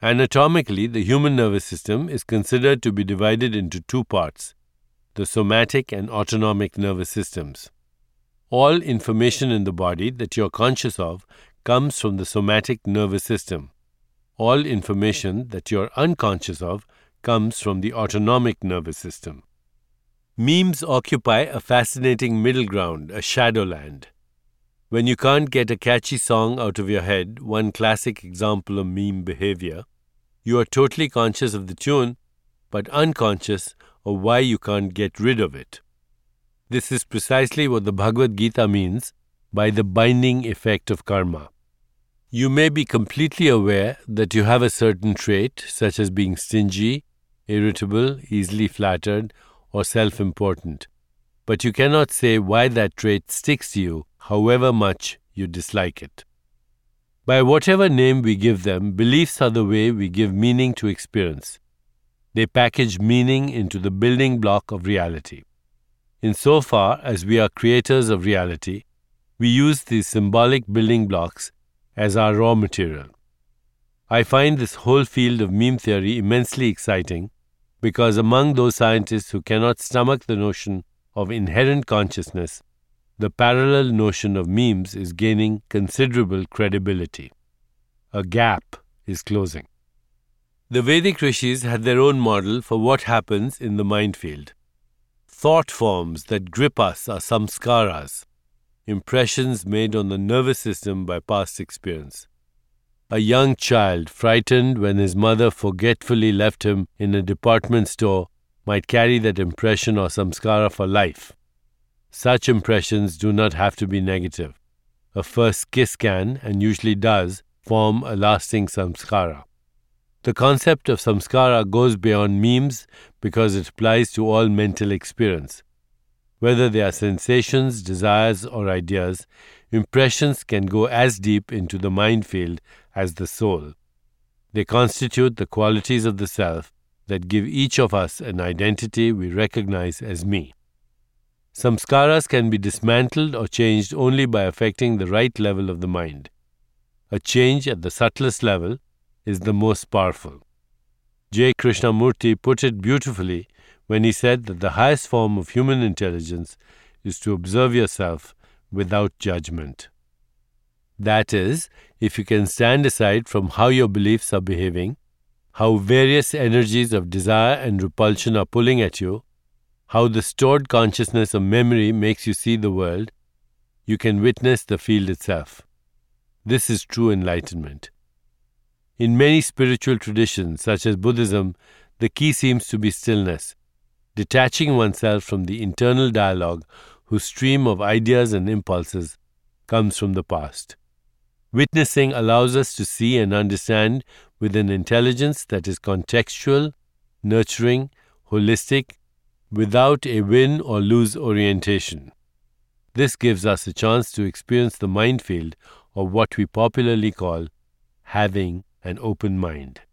Anatomically, the human nervous system is considered to be divided into two parts, the somatic and autonomic nervous systems. All information in the body that you are conscious of comes from the somatic nervous system. All information that you are unconscious of comes from the autonomic nervous system. Memes occupy a fascinating middle ground, a shadowland. When you can't get a catchy song out of your head, one classic example of meme behavior, you are totally conscious of the tune, but unconscious of why you can't get rid of it. This is precisely what the Bhagavad Gita means by the binding effect of karma. You may be completely aware that you have a certain trait, such as being stingy, irritable, easily flattered, or self-important, but you cannot say why that trait sticks to you, however much you dislike it. By whatever name we give them, beliefs are the way we give meaning to experience. They package meaning into the building block of reality. Insofar as we are creators of reality, we use these symbolic building blocks as our raw material. I find this whole field of meme theory immensely exciting because among those scientists who cannot stomach the notion of inherent consciousness, the parallel notion of memes is gaining considerable credibility. A gap is closing. The Vedic rishis had their own model for what happens in the mind field. Thought forms that grip us are samskaras, impressions made on the nervous system by past experience. A young child, frightened when his mother forgetfully left him in a department store, might carry that impression or samskara for life. Such impressions do not have to be negative. A first kiss can, and usually does, form a lasting samskara. The concept of samskara goes beyond memes because it applies to all mental experience. Whether they are sensations, desires, or ideas, impressions can go as deep into the mind field as the soul. They constitute the qualities of the self that give each of us an identity we recognize as me. Samskaras can be dismantled or changed only by affecting the right level of the mind. A change at the subtlest level is the most powerful. J. Krishnamurti put it beautifully when he said that the highest form of human intelligence is to observe yourself without judgment. That is, if you can stand aside from how your beliefs are behaving, how various energies of desire and repulsion are pulling at you, how the stored consciousness of memory makes you see the world, you can witness the field itself. This is true enlightenment. In many spiritual traditions, such as Buddhism, the key seems to be stillness, detaching oneself from the internal dialogue whose stream of ideas and impulses comes from the past. Witnessing allows us to see and understand with an intelligence that is contextual, nurturing, holistic, without a win or lose orientation. This gives us a chance to experience the mind field of what we popularly call having an open mind.